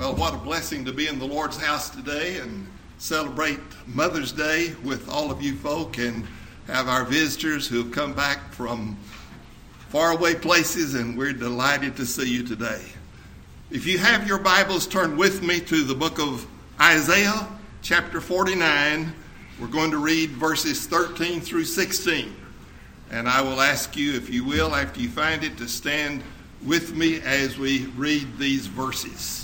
Well, what a blessing to be in the Lord's house today and celebrate Mother's Day with all of you folk and have our visitors who have come back from faraway places, and we're delighted to see you today. If you have your Bibles, turn with me to the book of Isaiah, chapter 49. We're going to read verses 13 through 16. And I will ask you, if you will, after you find it, to stand with me as we read these verses.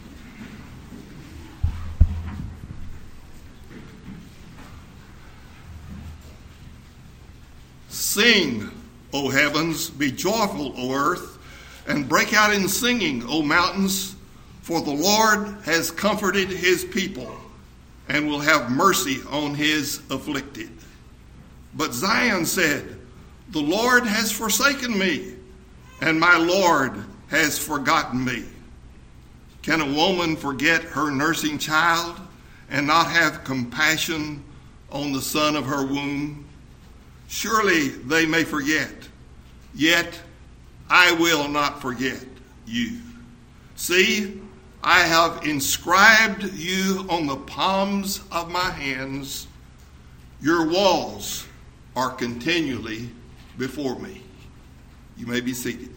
Sing, O heavens, be joyful, O earth, and break out in singing, O mountains, for the Lord has comforted his people and will have mercy on his afflicted. But Zion said, the Lord has forsaken me, and my Lord has forgotten me. Can a woman forget her nursing child and not have compassion on the son of her womb? Surely they may forget, yet I will not forget you. See, I have inscribed you on the palms of my hands. Your walls are continually before me. You may be seated.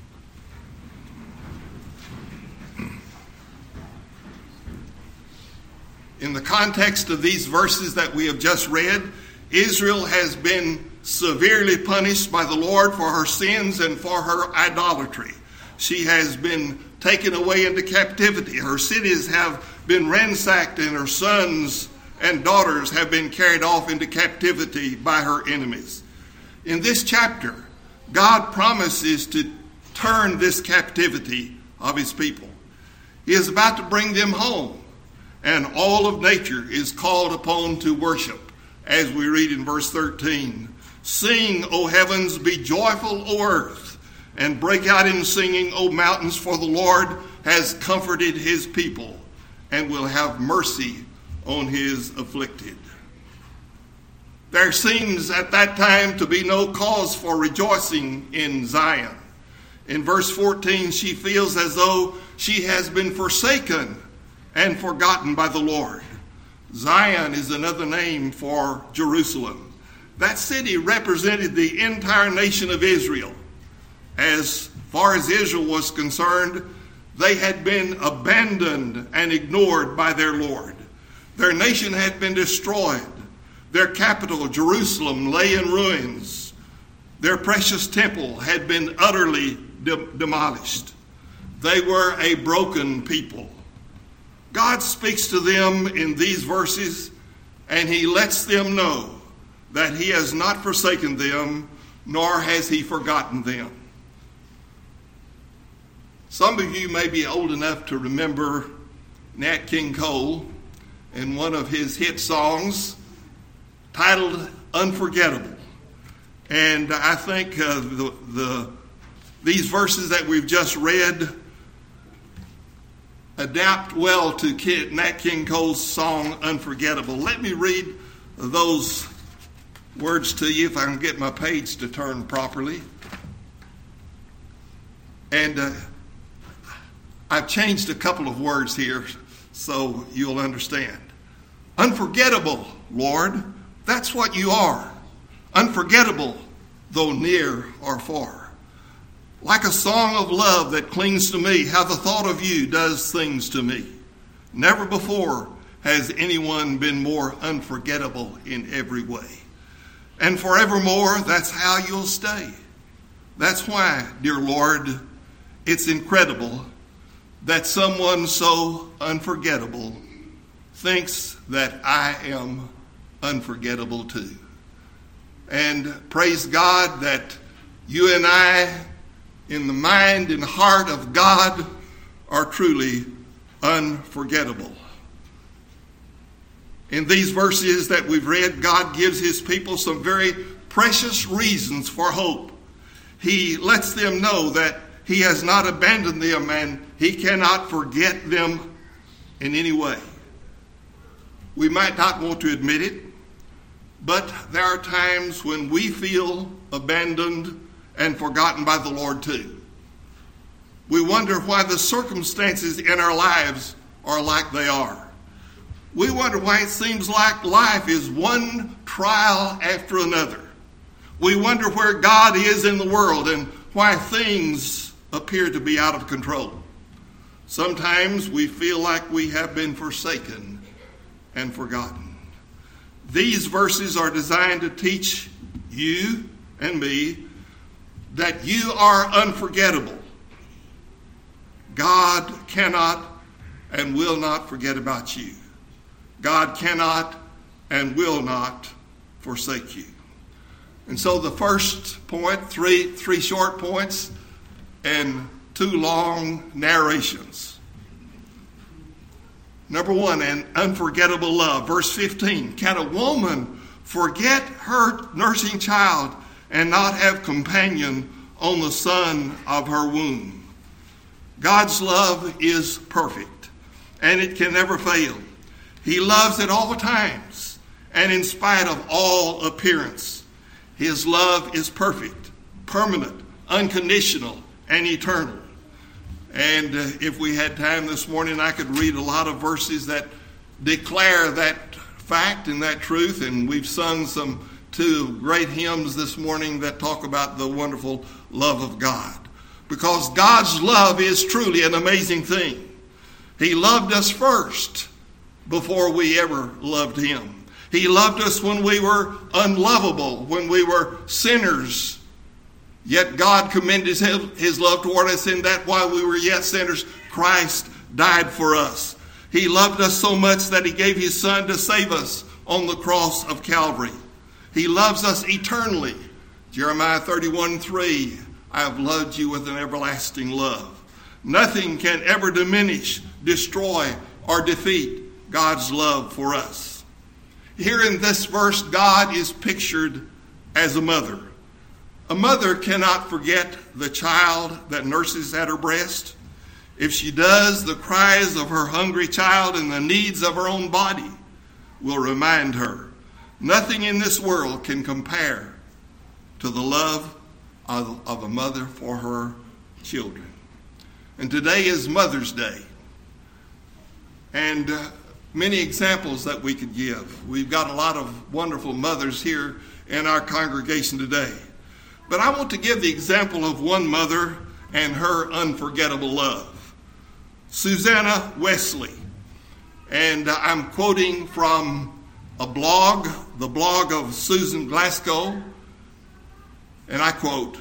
In the context of these verses that we have just read, Israel has been severely punished by the Lord for her sins and for her idolatry. She has been taken away into captivity. Her cities have been ransacked, and her sons and daughters have been carried off into captivity by her enemies. In this chapter, God promises to turn this captivity of his people. He is about to bring them home, and all of nature is called upon to worship. As we read in verse 13, sing, O heavens, be joyful, O earth, and break out in singing, O mountains, for the Lord has comforted his people and will have mercy on his afflicted. There seems at that time to be no cause for rejoicing in Zion. In verse 14, she feels as though she has been forsaken and forgotten by the Lord. Zion is another name for Jerusalem. That city represented the entire nation of Israel. As far as Israel was concerned, they had been abandoned and ignored by their Lord. Their nation had been destroyed. Their capital, Jerusalem, lay in ruins. Their precious temple had been utterly demolished. They were a broken people. God speaks to them in these verses, and he lets them know that he has not forsaken them, nor has he forgotten them. Some of you may be old enough to remember Nat King Cole in one of his hit songs titled Unforgettable. And I think these verses that we've just read adapt well to Nat King Cole's song Unforgettable. Let me read those words to you if I can get my page to turn properly. And I've changed a couple of words here so you'll understand. Unforgettable, Lord, that's what you are. Unforgettable, though near or far. Like a song of love that clings to me, how the thought of you does things to me. Never before has anyone been more unforgettable in every way. And forevermore, that's how you'll stay. That's why, dear Lord, it's incredible that someone so unforgettable thinks that I am unforgettable too. And praise God that you and I, in the mind and heart of God, are truly unforgettable. In these verses that we've read, God gives his people some very precious reasons for hope. He lets them know that he has not abandoned them and he cannot forget them in any way. We might not want to admit it, but there are times when we feel abandoned and forgotten by the Lord too. We wonder why the circumstances in our lives are like they are. We wonder why it seems like life is one trial after another. We wonder where God is in the world and why things appear to be out of control. Sometimes we feel like we have been forsaken and forgotten. These verses are designed to teach you and me that you are unforgettable. God cannot and will not forget about you. God cannot and will not forsake you. And so the first point, three short points and 2 long narrations. Number 1, an unforgettable love. Verse 15, can a woman forget her nursing child and not have companion on the son of her womb? God's love is perfect, and it can never fail. He loves at all times, and in spite of all appearance. His love is perfect, permanent, unconditional, and eternal. And if we had time this morning, I could read a lot of verses that declare that fact and that truth. And we've sung some 2 great hymns this morning that talk about the wonderful love of God. Because God's love is truly an amazing thing. He loved us first before we ever loved him. He loved us when we were unlovable, when we were sinners. Yet God commended his love toward us in that while we were yet sinners, Christ died for us. He loved us so much that he gave his son to save us on the cross of Calvary. He loves us eternally. Jeremiah 31:3, I have loved you with an everlasting love. Nothing can ever diminish, destroy, or defeat God's love for us. Here in this verse, God is pictured as a mother. A mother cannot forget the child that nurses at her breast. If she does, the cries of her hungry child and the needs of her own body will remind her. Nothing in this world can compare to the love of a mother for her children. And today is Mother's Day. And many examples that we could give. We've got a lot of wonderful mothers here in our congregation today. But I want to give the example of one mother and her unforgettable love. Susanna Wesley. And I'm quoting from a blog, the blog of Susan Glasgow. And I quote,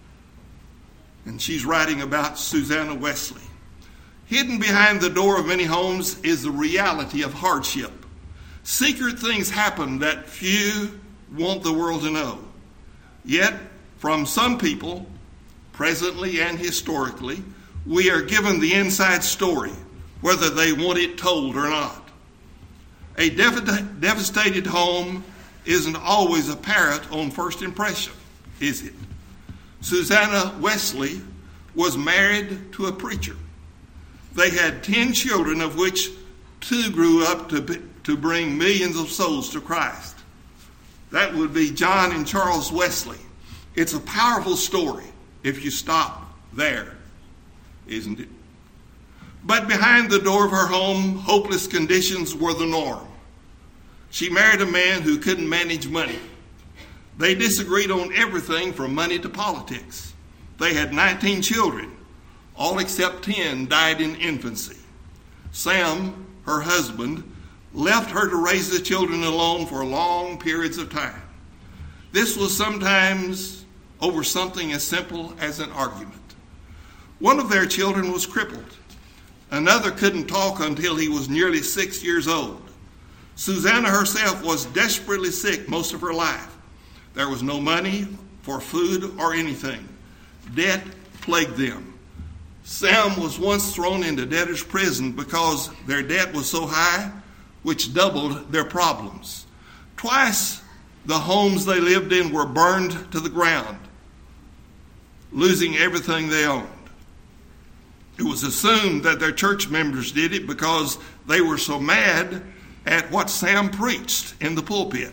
and she's writing about Susanna Wesley. Hidden behind the door of many homes is the reality of hardship. Secret things happen that few want the world to know. Yet, from some people, presently and historically, we are given the inside story, whether they want it told or not. A devastated home isn't always apparent on first impression, is it? Susanna Wesley was married to a preacher. They had 10 children, of which 2 grew up to bring millions of souls to Christ. That would be John and Charles Wesley. It's a powerful story if you stop there, isn't it? But behind the door of her home, hopeless conditions were the norm. She married a man who couldn't manage money. They disagreed on everything from money to politics. They had 19 children. All except 10 died in infancy. Sam, her husband, left her to raise the children alone for long periods of time. This was sometimes over something as simple as an argument. One of their children was crippled. Another couldn't talk until he was nearly 6 years old. Susanna herself was desperately sick most of her life. There was no money for food or anything. Debt plagued them. Sam was once thrown into debtor's prison because their debt was so high, which doubled their problems. Twice the homes they lived in were burned to the ground, losing everything they owned. It was assumed that their church members did it because they were so mad at what Sam preached in the pulpit.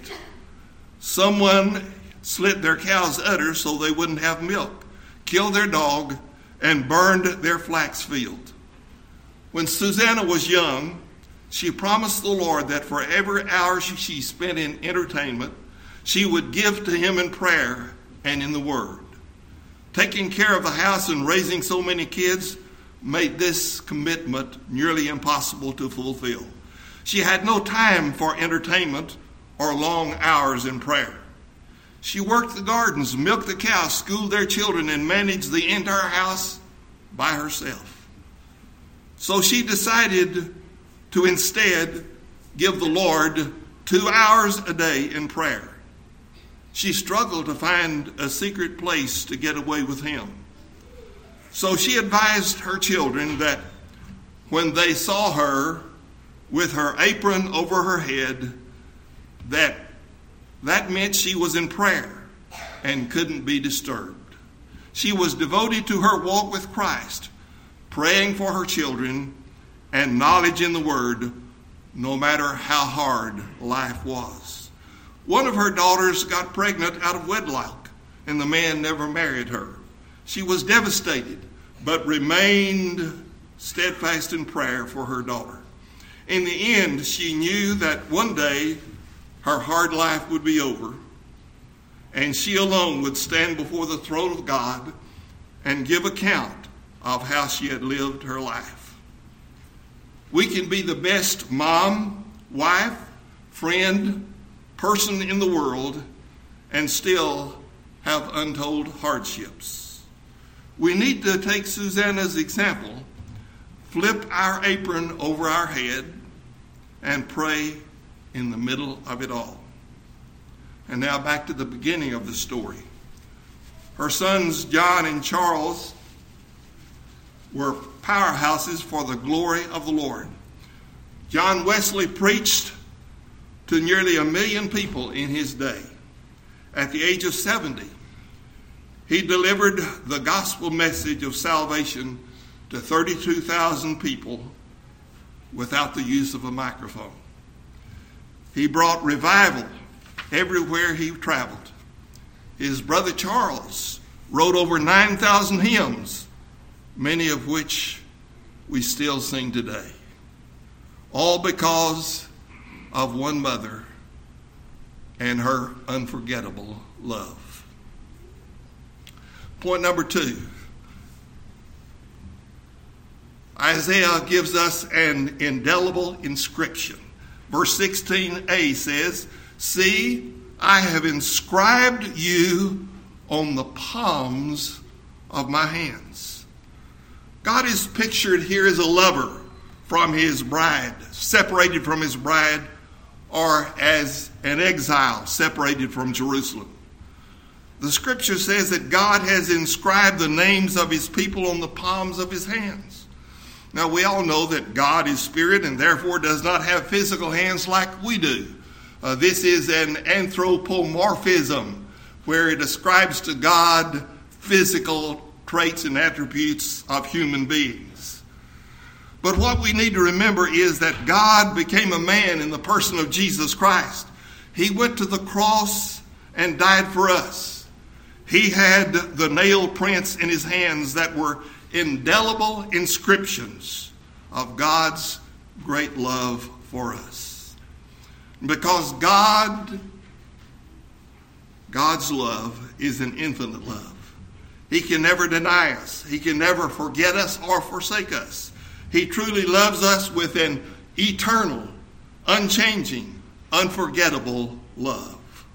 Someone slit their cow's udder so they wouldn't have milk, killed their dog, and burned their flax field. When Susanna was young, she promised the Lord that for every hour she spent in entertainment, she would give to him in prayer and in the Word. Taking care of the house and raising so many kids made this commitment nearly impossible to fulfill. She had no time for entertainment or long hours in prayer. She worked the gardens, milked the cows, schooled their children, and managed the entire house by herself. So she decided to instead give the Lord 2 hours a day in prayer. She struggled to find a secret place to get away with him. So she advised her children that when they saw her with her apron over her head, that meant she was in prayer and couldn't be disturbed. She was devoted to her walk with Christ, praying for her children and knowledge in the Word, no matter how hard life was. One of her daughters got pregnant out of wedlock, and the man never married her. She was devastated, but remained steadfast in prayer for her daughter. In the end, she knew that one day her hard life would be over, and she alone would stand before the throne of God and give account of how she had lived her life. We can be the best mom, wife, friend, person in the world and still have untold hardships. We need to take Susanna's example, flip our apron over our head, and pray in the middle of it all. And now back to the beginning of the story. Her sons John and Charles were powerhouses for the glory of the Lord. John Wesley preached to nearly 1 million people in his day. At the age of 70, he delivered the gospel message of salvation to 32,000 people without the use of a microphone. He brought revival everywhere he traveled. His brother Charles wrote over 9,000 hymns, many of which we still sing today. All because of one mother and her unforgettable love. Point number 2. Isaiah gives us an indelible inscription. Verse 16a says, "See, I have inscribed you on the palms of my hands." God is pictured here as a lover from his bride, separated from his bride, or as an exile separated from Jerusalem. The scripture says that God has inscribed the names of his people on the palms of his hands. Now we all know that God is spirit and therefore does not have physical hands like we do. This is an anthropomorphism where it ascribes to God physical traits and attributes of human beings. But what we need to remember is that God became a man in the person of Jesus Christ. He went to the cross and died for us. He had the nail prints in his hands that were indelible inscriptions of God's great love for us. Because God's love is an infinite love. He can never deny us. He can never forget us or forsake us. He truly loves us with an eternal, unchanging, unforgettable love.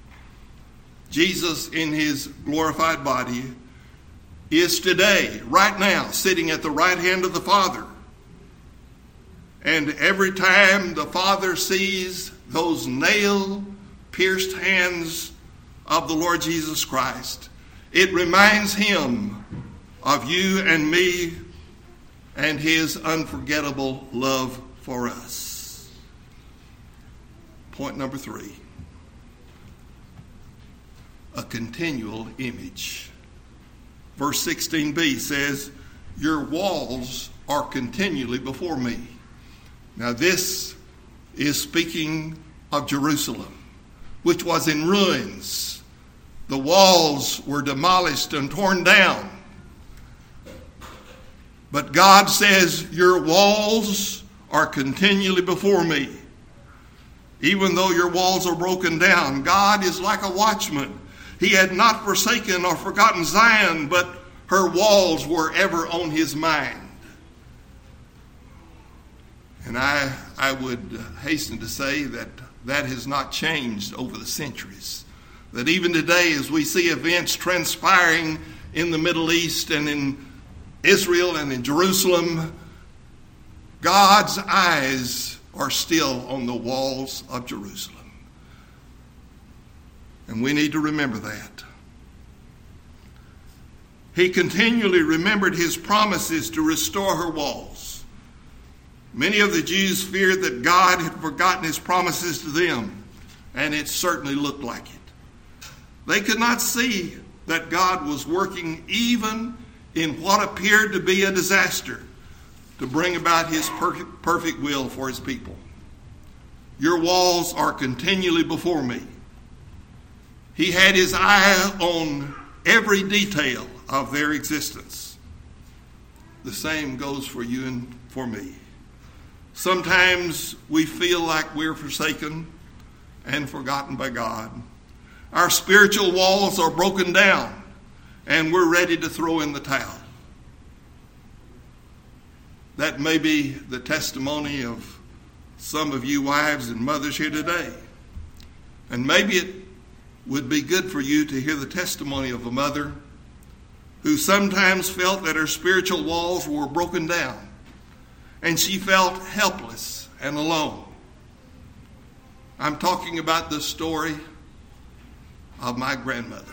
Jesus in his glorified body is today, right now, sitting at the right hand of the Father. And every time the Father sees those nail-pierced hands of the Lord Jesus Christ, it reminds him of you and me and his unforgettable love for us. Point number 3. A continual image. Verse 16b says, "Your walls are continually before me." Now this is speaking of Jerusalem, which was in ruins. The walls were demolished and torn down. But God says, your walls are continually before me. Even though your walls are broken down, God is like a watchman. He had not forsaken or forgotten Zion, but her walls were ever on his mind. And I would hasten to say that that has not changed over the centuries. That even today, as we see events transpiring in the Middle East and in Israel and in Jerusalem, God's eyes are still on the walls of Jerusalem. And we need to remember that. He continually remembered his promises to restore her walls. Many of the Jews feared that God had forgotten his promises to them, and it certainly looked like it. They could not see that God was working even in what appeared to be a disaster to bring about his perfect will for his people. Your walls are continually before me. He had his eye on every detail of their existence. The same goes for you and for me. Sometimes we feel like we're forsaken and forgotten by God. Our spiritual walls are broken down and we're ready to throw in the towel. That may be the testimony of some of you wives and mothers here today. And maybe it would be good for you to hear the testimony of a mother who sometimes felt that her spiritual walls were broken down and she felt helpless and alone. I'm talking about the story of my grandmother,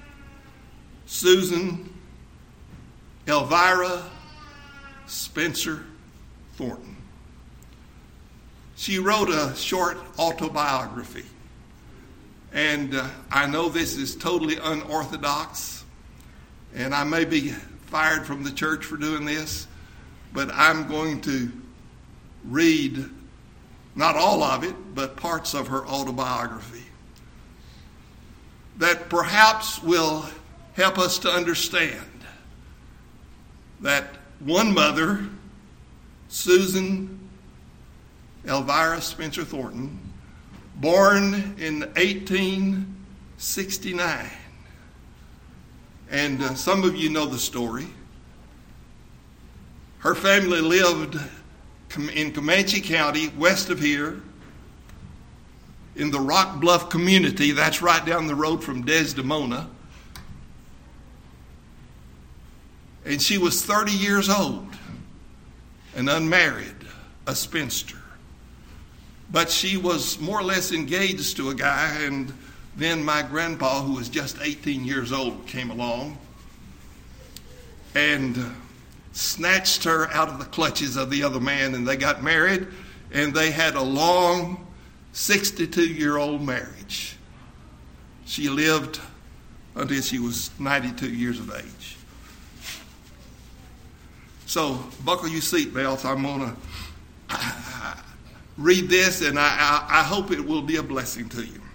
Susan Elvira Spencer Thornton. She wrote a short autobiography. And I know this is totally unorthodox, and I may be fired from the church for doing this, but I'm going to read not all of it, but parts of her autobiography that perhaps will help us to understand that one mother, Susan Elvira Spencer Thornton, born in 1869. And some of you know the story. Her family lived in Comanche County, west of here, in the Rock Bluff community. That's right down the road from Desdemona. And she was 30 years old and unmarried, a spinster. But she was more or less engaged to a guy, and then my grandpa, who was just 18 years old, came along and snatched her out of the clutches of the other man, and they got married, and they had a long 62-year-old marriage. She lived until she was 92 years of age. So buckle your seatbelts. I'm going to read this, and I hope it will be a blessing to you.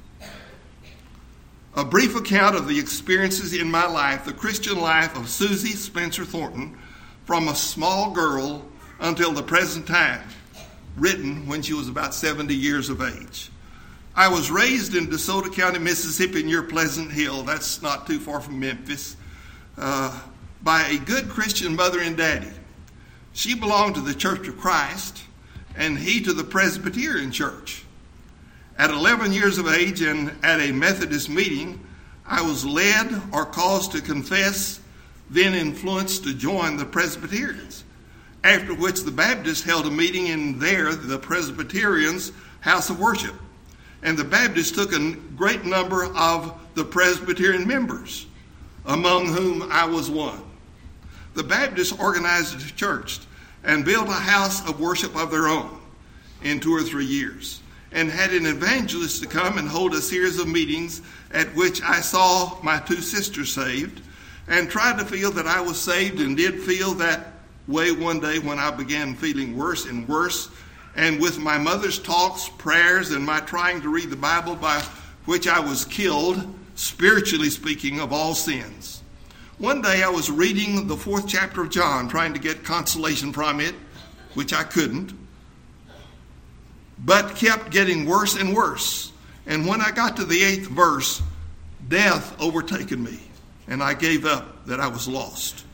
A brief account of the experiences in my life, the Christian life of Susie Spencer Thornton, from a small girl until the present time, written when she was about 70 years of age. I was raised in DeSoto County, Mississippi, near Pleasant Hill. That's not too far from Memphis. By a good Christian mother and daddy. She belonged to the Church of Christ, and he to the Presbyterian Church. At 11 years of age and at a Methodist meeting, I was led or caused to confess, then influenced to join the Presbyterians, after which the Baptists held a meeting in the Presbyterians' house of worship. And the Baptists took a great number of the Presbyterian members, among whom I was one. The Baptists organized a church and built a house of worship of their own in 2 or 3 years, and had an evangelist to come and hold a series of meetings at which I saw my 2 sisters saved, and tried to feel that I was saved, and did feel that way one day when I began feeling worse and worse, and with my mother's talks, prayers, and my trying to read the Bible, by which I was killed, spiritually speaking, of all sins. One day I was reading the 4th chapter of John, trying to get consolation from it, which I couldn't, but kept getting worse and worse. And when I got to the 8th verse, death overtaken me, and I gave up that I was lost.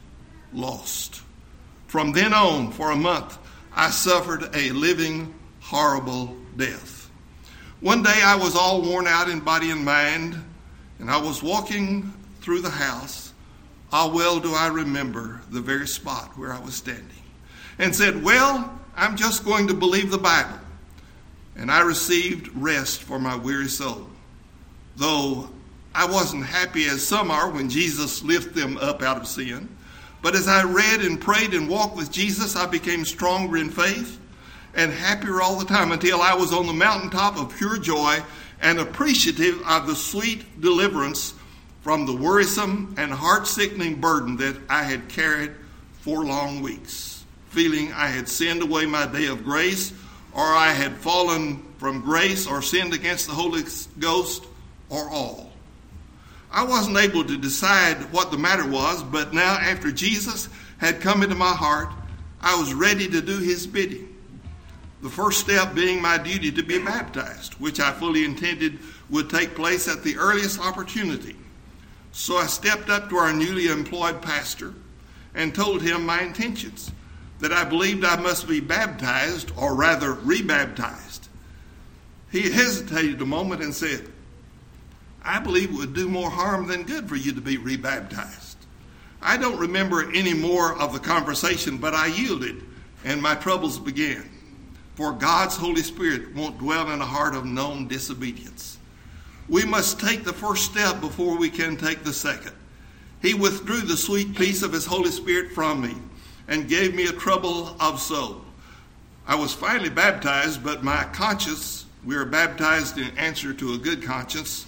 From then on, for a month, I suffered a living, horrible death. One day I was all worn out in body and mind, and I was walking through the house. How well do I remember the very spot where I was standing, and said, well, I'm just going to believe the Bible. And I received rest for my weary soul. Though I wasn't happy as some are when Jesus lifted them up out of sin. But as I read and prayed and walked with Jesus, I became stronger in faith and happier all the time until I was on the mountaintop of pure joy and appreciative of the sweet deliverance from the worrisome and heart-sickening burden that I had carried 4 long weeks, feeling I had sinned away my day of grace, or I had fallen from grace or sinned against the Holy Ghost, or all. I wasn't able to decide what the matter was, but now after Jesus had come into my heart, I was ready to do his bidding. The first step being my duty to be baptized, which I fully intended would take place at the earliest opportunity. So I stepped up to our newly employed pastor and told him my intentions, that I believed I must be baptized, or rather rebaptized. He hesitated a moment and said, I believe it would do more harm than good for you to be rebaptized. I don't remember any more of the conversation, but I yielded, and my troubles began. For God's Holy Spirit won't dwell in a heart of known disobedience. We must take the first step before we can take the second. He withdrew the sweet peace of his Holy Spirit from me and gave me a trouble of soul. I was finally baptized, but my conscience, we are baptized in answer to a good conscience,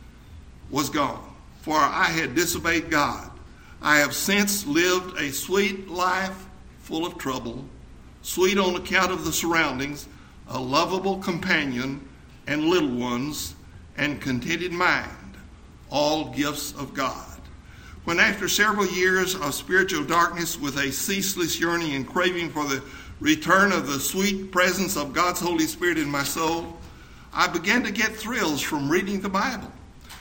was gone. For I had disobeyed God. I have since lived a sweet life full of trouble, sweet on account of the surroundings, a lovable companion and little ones, and contented mind, all gifts of God. When after several years of spiritual darkness, with a ceaseless yearning and craving for the return of the sweet presence of God's Holy Spirit in my soul, I began to get thrills from reading the Bible.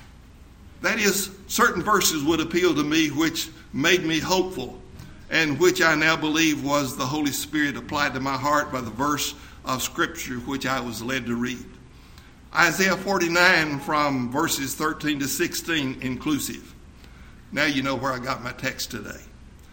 That is, certain verses would appeal to me which made me hopeful, and which I now believe was the Holy Spirit applied to my heart by the verse of Scripture which I was led to read. Isaiah 49 from verses 13 to 16 inclusive. Now you know where I got my text today.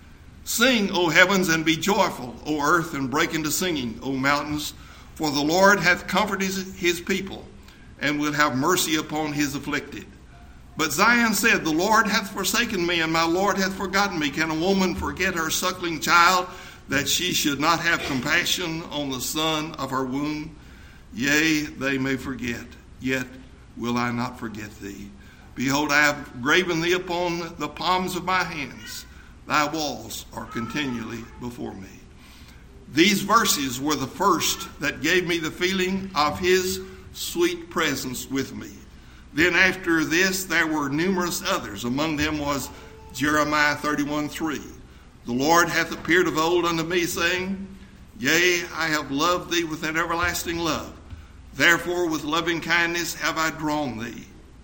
Sing, O heavens, and be joyful, O earth, and break into singing, O mountains, for the Lord hath comforted his people, and will have mercy upon his afflicted. But Zion said, the Lord hath forsaken me, and my Lord hath forgotten me. Can a woman forget her suckling child, that she should not have compassion on the son of her womb? Yea, they may forget, yet will I not forget thee. Behold, I have graven thee upon the palms of my hands. Thy walls are continually before me. These verses were the first that gave me the feeling of his sweet presence with me. Then after this, there were numerous others. Among them was Jeremiah 31:3. The Lord hath appeared of old unto me, saying, Yea, I have loved thee with an everlasting love. Therefore with loving kindness have I drawn thee.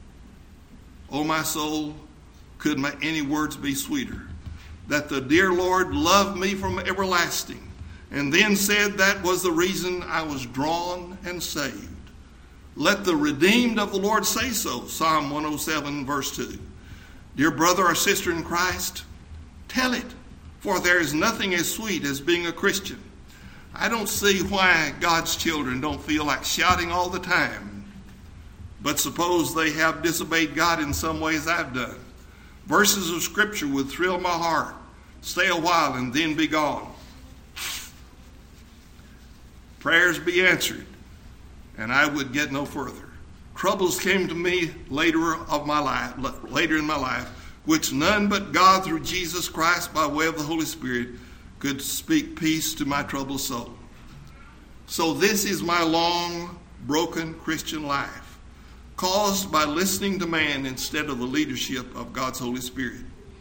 O my soul, could any words be sweeter? That the dear Lord loved me from everlasting, and then said that was the reason I was drawn and saved. Let the redeemed of the Lord say so, Psalm 107, verse 2. Dear brother or sister in Christ, tell it, for there is nothing as sweet as being a Christian. I don't see why God's children don't feel like shouting all the time. But suppose they have disobeyed God in some ways I've done. Verses of Scripture would thrill my heart, stay a while, and then be gone. Prayers be answered, and I would get no further. Troubles came to me later in my life, which none but God through Jesus Christ by way of the Holy Spirit could speak peace to my troubled soul. So this is my long, broken Christian life, caused by listening to man instead of the leadership of God's Holy Spirit.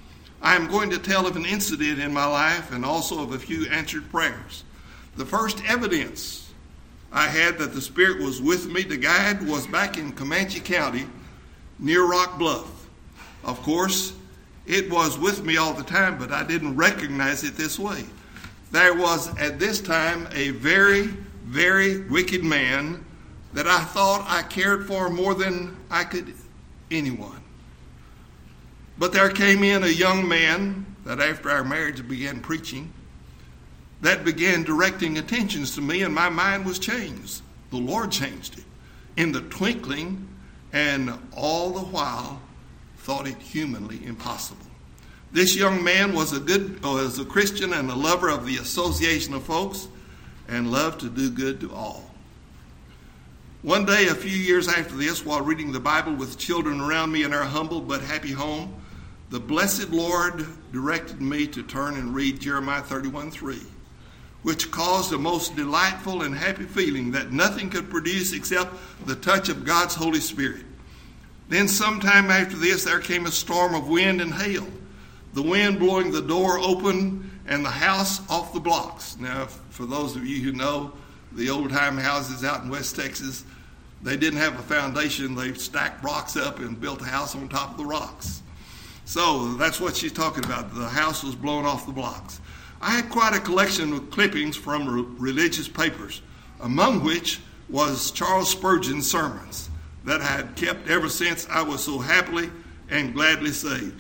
I am going to tell of an incident in my life and also of a few answered prayers. The first evidence I had that the Spirit was with me to guide was back in Comanche County near Rock Bluff. Of course, it was with me all the time, but I didn't recognize it this way. There was at this time a very, very wicked man that I thought I cared for more than I could anyone. But there came in a young man that after our marriage began preaching, that began directing attentions to me, and my mind was changed. The Lord changed it in the twinkling, and all the while thought it humanly impossible. This young man was a Christian and a lover of the association of folks and loved to do good to all. One day, a few years after this, while reading the Bible with children around me in our humble but happy home, the blessed Lord directed me to turn and read Jeremiah 31:3, which caused a most delightful and happy feeling that nothing could produce except the touch of God's Holy Spirit. Then sometime after this, there came a storm of wind and hail, the wind blowing the door open and the house off the blocks. Now, for those of you who know, the old-time houses out in West Texas, they didn't have a foundation. They stacked rocks up and built a house on top of the rocks. So that's what she's talking about. The house was blown off the blocks. I had quite a collection of clippings from religious papers, among which was Charles Spurgeon's sermons that I had kept ever since I was so happily and gladly saved.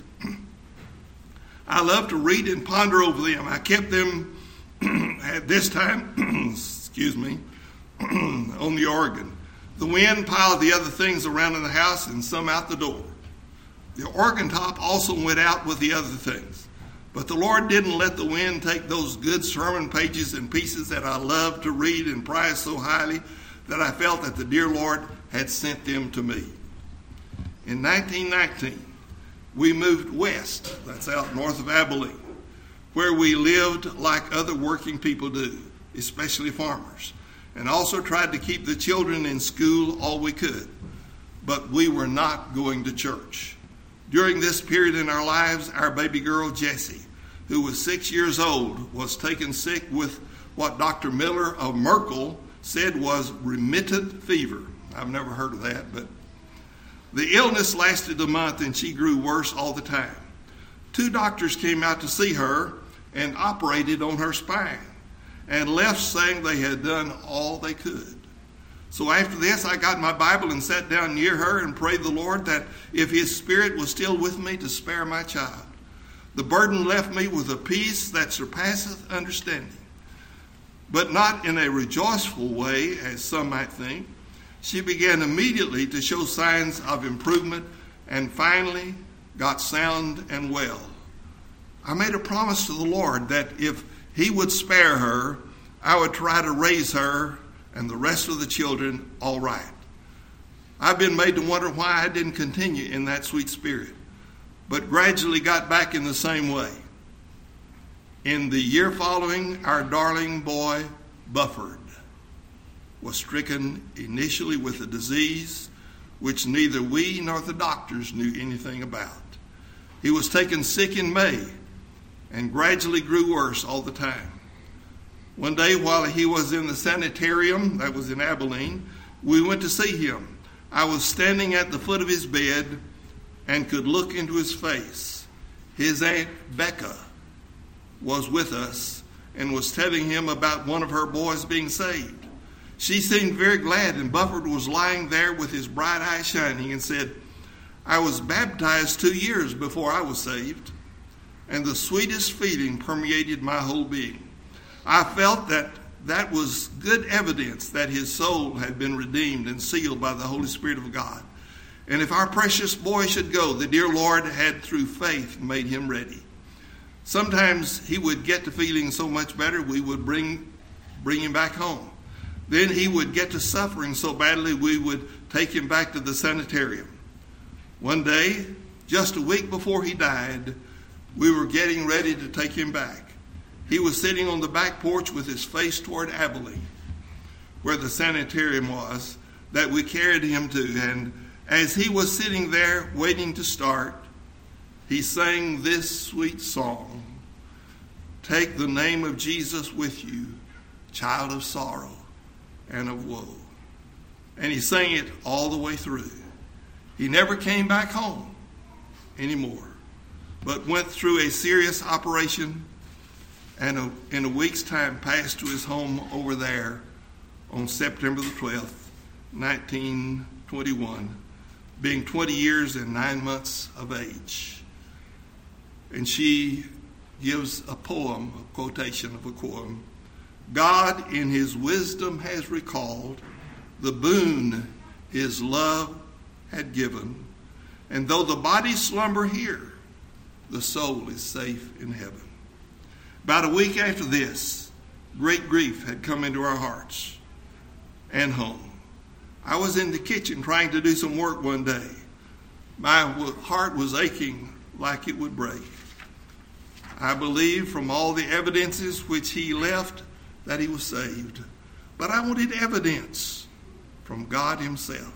I love to read and ponder over them. I kept them at this time, on the organ. The wind piled the other things around in the house and some out the door. The organ top also went out with the other things. But the Lord didn't let the wind take those good sermon pages and pieces that I loved to read and prize so highly that I felt that the dear Lord had sent them to me. In 1919, we moved west, that's out north of Abilene, where we lived like other working people do, especially farmers, and also tried to keep the children in school all we could. But we were not going to church. During this period in our lives, our baby girl, Jessie, who was 6 years old, was taken sick with what Dr. Miller of Merkel said was remittent fever. I've never heard of that, but the illness lasted a month and she grew worse all the time. 2 doctors came out to see her and operated on her spine and left saying they had done all they could. So after this, I got my Bible and sat down near her and prayed the Lord that if His Spirit was still with me to spare my child. The burden left me with a peace that surpasseth understanding. But not in a rejoiceful way, as some might think. She began immediately to show signs of improvement and finally got sound and well. I made a promise to the Lord that if He would spare her, I would try to raise her and the rest of the children all right. I've been made to wonder why I didn't continue in that sweet spirit, but gradually got back in the same way. In the year following, our darling boy, Bufford, was stricken initially with a disease which neither we nor the doctors knew anything about. He was taken sick in May and gradually grew worse all the time. One day while he was in the sanitarium, that was in Abilene, we went to see him. I was standing at the foot of his bed and could look into his face. His Aunt Becca was with us and was telling him about one of her boys being saved. She seemed very glad, and Bufford was lying there with his bright eyes shining and said, "I was baptized 2 years before I was saved," and the sweetest feeling permeated my whole being. I felt that was good evidence that his soul had been redeemed and sealed by the Holy Spirit of God. And if our precious boy should go, the dear Lord had through faith made him ready. Sometimes he would get to feeling so much better, we would bring him back home. Then he would get to suffering so badly, we would take him back to the sanitarium. One day, just a week before he died, we were getting ready to take him back. He was sitting on the back porch with his face toward Abilene, where the sanitarium was, that we carried him to. And as he was sitting there waiting to start, he sang this sweet song, "Take the name of Jesus with you, child of sorrow and of woe." And he sang it all the way through. He never came back home anymore, but went through a serious operation and in a week's time passed to his home over there on September the 12th, 1921, being 20 years and 9 months of age. And she gives a poem, a quotation of a poem. "God in his wisdom has recalled the boon his love had given, and though the body slumber here, the soul is safe in heaven." About a week after this, great grief had come into our hearts and home. I was in the kitchen trying to do some work one day. My heart was aching like it would break. I believe from all the evidences which he left that he was saved, but I wanted evidence from God himself.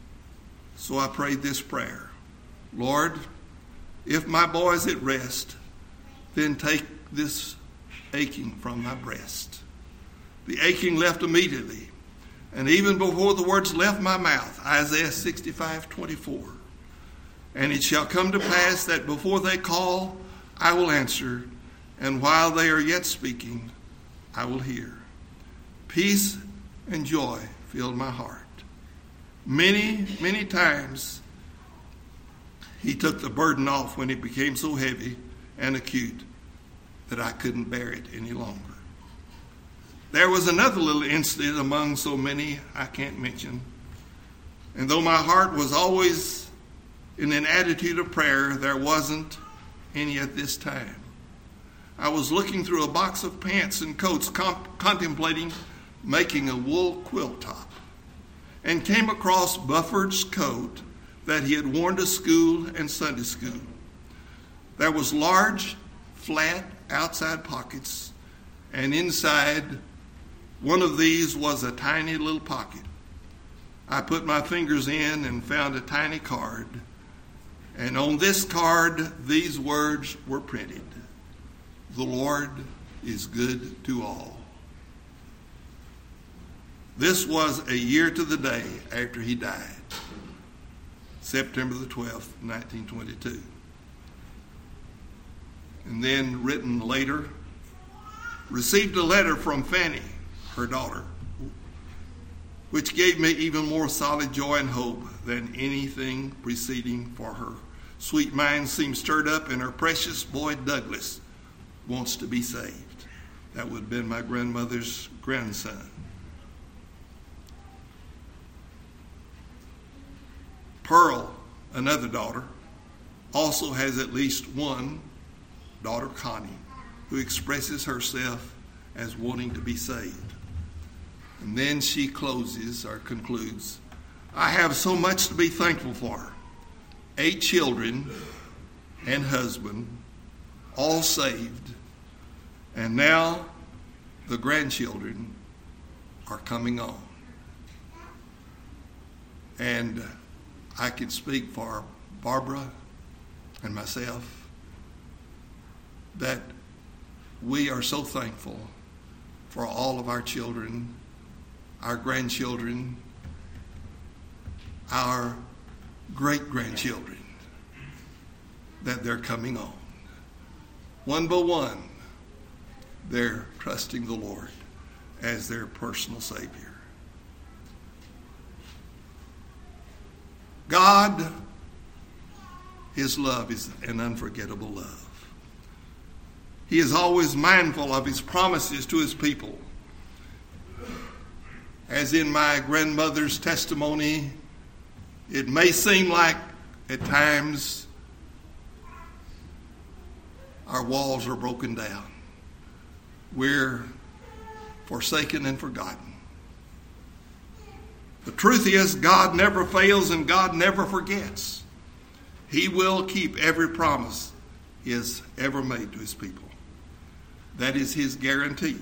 So I prayed this prayer: "Lord, if my boy is at rest, then take this aching from my breast." The aching left immediately, and even before the words left my mouth, Isaiah 65:24. "And it shall come to pass that before they call, I will answer, and while they are yet speaking, I will hear." Peace and joy filled my heart. Many, many times he took the burden off when it became so heavy and acute that I couldn't bear it any longer. There was another little incident among so many I can't mention. And though my heart was always in an attitude of prayer, there wasn't any at this time. I was looking through a box of pants and coats, contemplating making a wool quilt top, and came across Bufford's coat that he had worn to school and Sunday school. There was large, flat outside pockets, and inside one of these was a tiny little pocket. I put my fingers in and found a tiny card, and on this card these words were printed: "The Lord is good to all." This was a year to the day after he died, September the 12th, 1922. And then written later, received a letter from Fanny, her daughter, which gave me even more solid joy and hope than anything preceding, for her sweet mind seemed stirred up, and her precious boy Douglas wants to be saved. That would have been my grandmother's grandson. Pearl, another daughter, also has at least one daughter, Connie, who expresses herself as wanting to be saved. And then she closes or concludes, "I have so much to be thankful for. 8 children and husband, all saved, and now the grandchildren are coming on." And I can speak for Barbara and myself that we are so thankful for all of our children, our grandchildren, our great-grandchildren, that they're coming on. One by one, they're trusting the Lord as their personal Savior. God, his love is an unforgettable love. He is always mindful of his promises to his people. As in my grandmother's testimony, it may seem like at times our walls are broken down. We're forsaken and forgotten. The truth is, God never fails and God never forgets. He will keep every promise he has ever made to his people. That is his guarantee.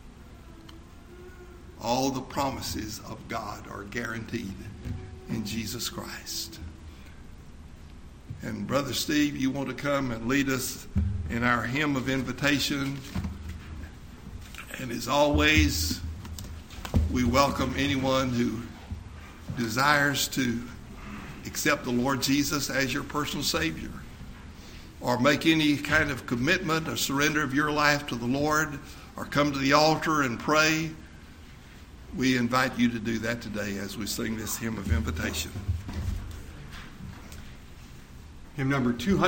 All the promises of God are guaranteed in Jesus Christ. And Brother Steve, you want to come and lead us in our hymn of invitation. And as always, we welcome anyone who desires to accept the Lord Jesus as your personal Savior, or make any kind of commitment or surrender of your life to the Lord, or come to the altar and pray. We invite you to do that today as we sing this hymn of invitation. Hymn number 200.